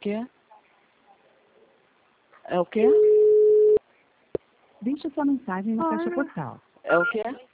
quê? É o quê? Deixe sua mensagem na caixa postal. É o quê?